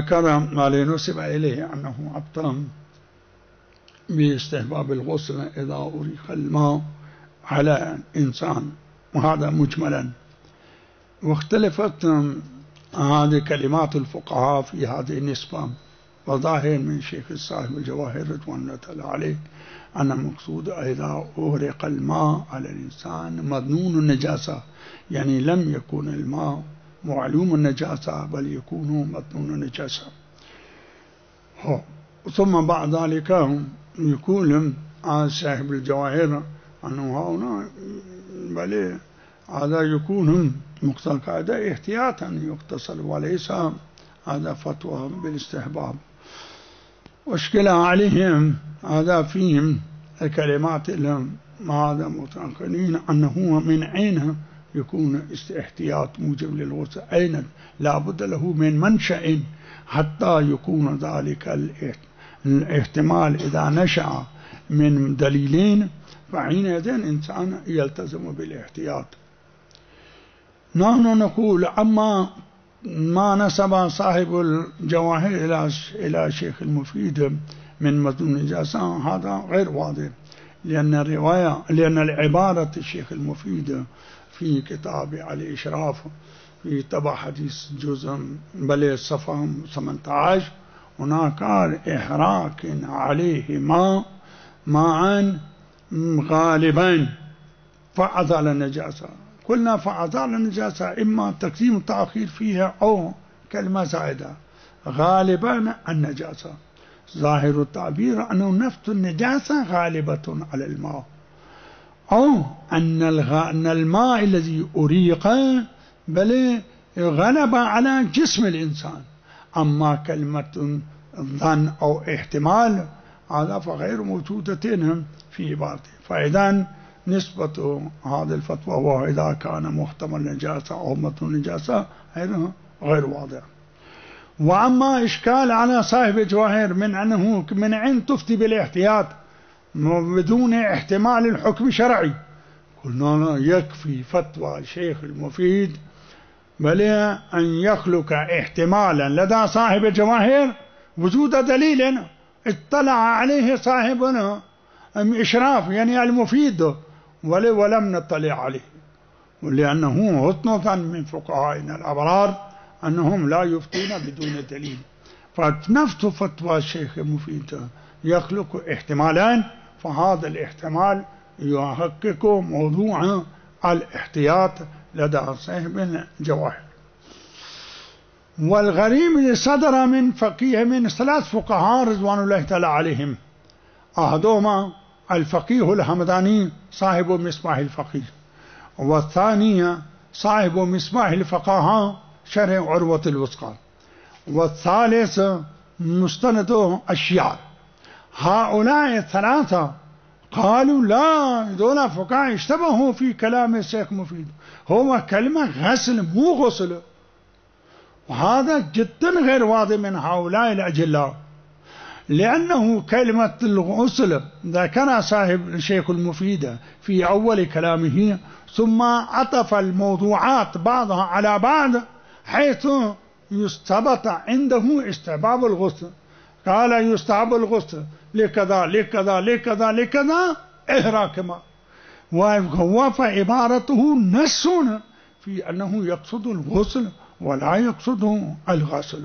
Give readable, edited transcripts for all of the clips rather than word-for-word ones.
ذكر ما نسب إليه أنه أبطل باستحباب الغسل إذا أريق الماء على إنسان، وهذا مجملا. واختلفت هذه كلمات الفقهاء في هذه النسبة، وظاهر من شيخ صاحب الجواهر رضوان الله تعالى عليه أن المقصود إذا أهرق الماء على الإنسان مظنون النجاسة، يعني لم يكن الماء معلوم النجاسة بل يكون مظنون النجاسة. ثم بعد ذلك يقول صاحب الجواهر أنه هنا بل هذا يكون مقتضى قاعدة احتياطا يغتسل، وليس هذا فتوى بالاستحباب. واشكل عليهم هذا فيهم الكلمات هذا متأخرين أنه من عين يكون احتياط موجب للغسل، عين لا بد له من منشأ حتى يكون ذلك الاحتمال إذا نشأ من دليلين فحينئذ الإنسان يلتزم بالاحتياط. نحن نقول أما ما نسب صاحب الجواهر إلى شيخ المفيد من مظنون النجاسة هذا غير واضح، لأن العبارة الشيخ المفيد في كتاب على الإشراف في تبع حديث جزء بل صفحة 18 هناك قال إحراق عليه ماء غالبا فأزال النجاسة. قلنا فأزال النجاسة إما تقديم التأخير فيها أو كلمة زائدة، غالبا النجاسة. ظاهر التعبير أنه نفس النجاسة غالبة على الماء، أو أن الماء الذي أريق بل غلب على جسم الإنسان. أما كلمة ظن أو احتمال هذا فغير موجودة في عبارته. فإذا نسبة هذه الفتوى وإذا كان محتمل نجاسة أو مظنون نجاسة غير واضح. وأما إشكال على صاحب الجواهر من أنه من عين تفتي بالاحتياط بدون احتمال الحكم شرعي، قلنا يكفي فتوى الشيخ المفيد بل أن يخلق احتمالا لدى صاحب الجواهر وجود دليل اطلع عليه صاحبنا إشراف يعني المفيد ولم نطلع عليه، لأنه غطنة من فقهائنا الأبرار أنهم لا يفتون بدون دليل. فنفس فتوى الشيخ المفيد يخلق احتمالان، فهذا الاحتمال يحقق موضوع الاحتياط لدى صاحب الجواهر. والغريب اللي صدر من فقيه من 3 فقهاء رضوان الله تعالى عليهم، أحدهما الفقيه الحمداني صاحب مصباح الفقيه، والثاني صاحب مصباح الفقهاء شرح عروة الوثقى، والثالث مستند الشيعة. هؤلاء الثلاثة قالوا لا، دول فقهاء اشتبهوا في كلام الشيخ مفيد، هو كلمة غسل مو غسل، وهذا جدا غير واضح من هؤلاء الأجلاء، لأنه كلمة الغسل ذكر صاحب الشيخ المفيد في أول كلامه، ثم عطف الموضوعات بعضها على بعض حيث يستبط عنده استحباب الغسل، قال يستحب الغسل لكذا لكذا لكذا لكذا إحراق ماء، وهو فعبارته نص في أنه يقصد الغسل ولا يقصد الغسل.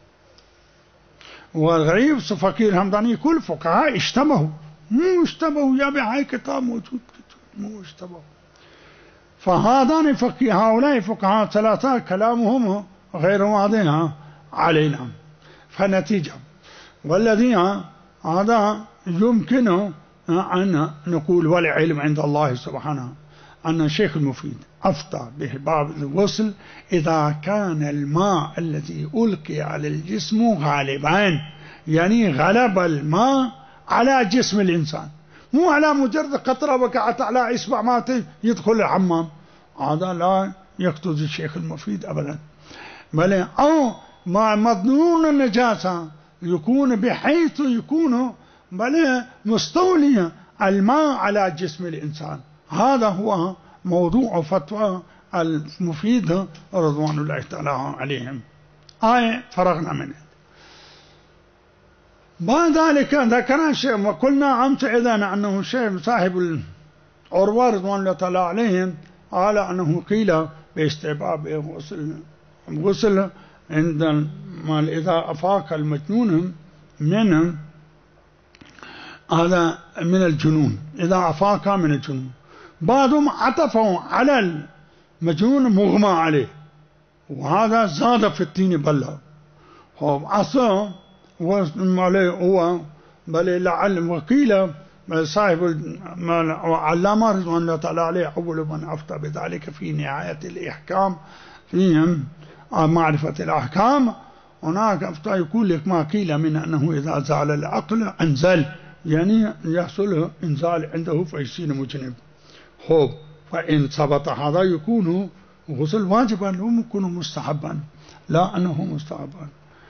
والغريب فقيه الحمداني كل فقهاء اشتبهوا، مو اشتبهوا يا بهاي كتاب موجود مو اشتبهوا. فهذان هؤلاء فقهاء 3 كلامهم غير واضح علينا. فنتيجة والذي هذا يمكن أن نقول والعلم عند الله سبحانه أن الشيخ المفيد أفتى بباب الغسل إذا كان الماء الذي ألقي على الجسم غالبا، يعني غلب الماء على جسم الإنسان، مو على مجرد قطرة وقعت على إصبع ما يدخل الحمام، هذا لا يقصد الشيخ المفيد أبدا، بل أو ما مظنون النجاسة يكون بحيث يكون بل مستولي الماء على جسم الإنسان. هذا هو موضوع فتوى المفيد رضوان الله تعالى عليهم. فرغنا منه. بعد ذلك ذكر الشيخ وقلنا أمس إذا أنه الشيخ صاحب العروة رضوان الله تعالى عليهم قال أنه قيل باستحباب غسل عند إذا أفاق المجنون منهم، هذا من الجنون، إذا أفاق من الجنون. بعضهم عطفوا على المجنون مغمى عليه، وهذا زاد في الطين بلة. أصلا هو بل لعل وقيل صاحب علامة رضوان الله تعالى عليه أول من أفتى بذلك في نهاية الإحكام فيهم معرفة الأحكام. هناك أفتى يقول لك ما قيل من أنه إذا زال العقل أنزل، يعني يحصل إنزال عنده فيصير مجنب. فإن ثبت هذا يكون غسل واجبا ويكون مستحبا، لا أنه مستحبا.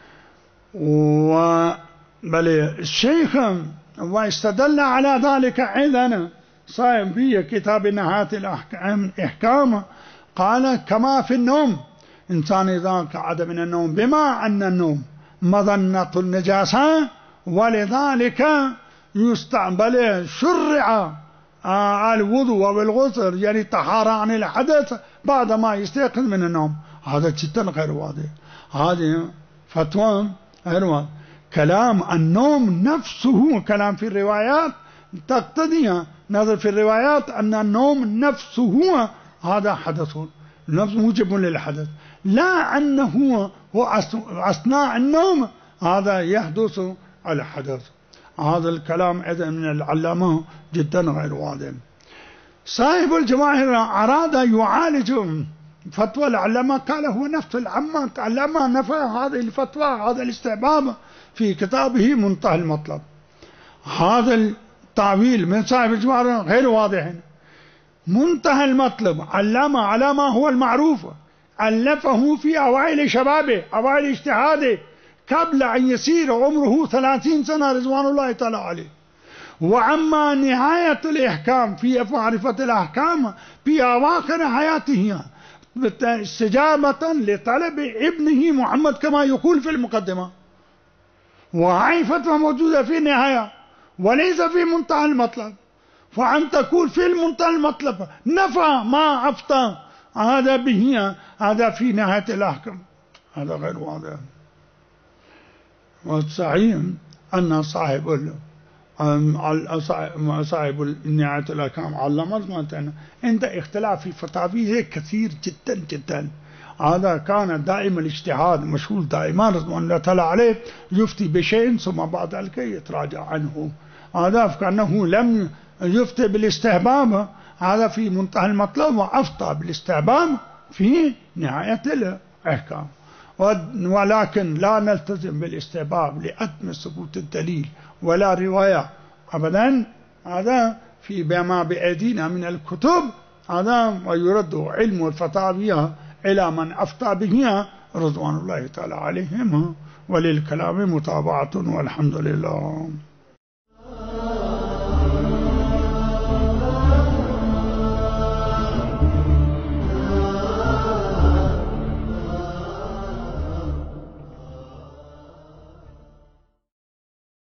بل الشيخ واستدل على ذلك أيضا صاحب في كتاب نهاية الإحكام قال كما في النوم، إنسان إذا قعد من النوم بما أن النوم مظنة النجاسة ولذلك يستعمل شرع الوضوء والغسل، يعني طهارة عن الحدث بعدما يستيقظ من النوم. هذا جدا غير واضح، هذه فتوى غير واضح. كلام النوم نفسه كلام في الروايات تقتضي نظر في الروايات أن النوم نفسه هذا حدث، نفس موجب للحدث، لا أنه هو أثناء النوم هذا يحدث الحدث. هذا الكلام إذن من العلامة جدا غير واضح. صاحب الجواهر أراد يعالج فتوى العلامة، قال هو نفس العلامة نفى هذه الفتوى هذا الاستحباب في كتابه منتهى المطلب. هذا التعويل من صاحب الجواهر غير واضح. منتهى المطلب علامة على ما هو المعروف، ألفه في أوائل شبابه أوائل اجتهاده قبل أن يسير عمره 30 سنة رضوان الله تعالى عليه. وأما نهاية الإحكام في معرفة الأحكام في أواخر حياته استجابة لطلب ابنه محمد كما يقول في المقدمة، وهي فتوى موجودة في النهاية وليس في منتهى المطلب. فأن تقول في المنتهى المطلب نفى ما أفتى هذا به هذا في نهاية الأحكام، هذا غير واضح. والصحيح أن صاحب نهاية الأحكام علامة عند اختلاف في فتاويه كثير جدا جدا. هذا كان دائما الاجتهاد مشهور دائما رضوان الله تعالى عليه، يفتي بشيء ثم بعد ذلك يتراجع عنه. هذا كأنه لم يفتي بالاستحباب هذا في منتهى المطلب، وأفتى بالاستحباب في نهاية الأحكام. ولكن لا نلتزم بالاستحباب لعدم ثبوت الدليل ولا رواية أبدا. هذا في بما بأيدينا من الكتب هذا، ويرد علم الفتاوى إلى من أفتى به رضوان الله تعالى عليهم، وللكلام متابعة والحمد لله.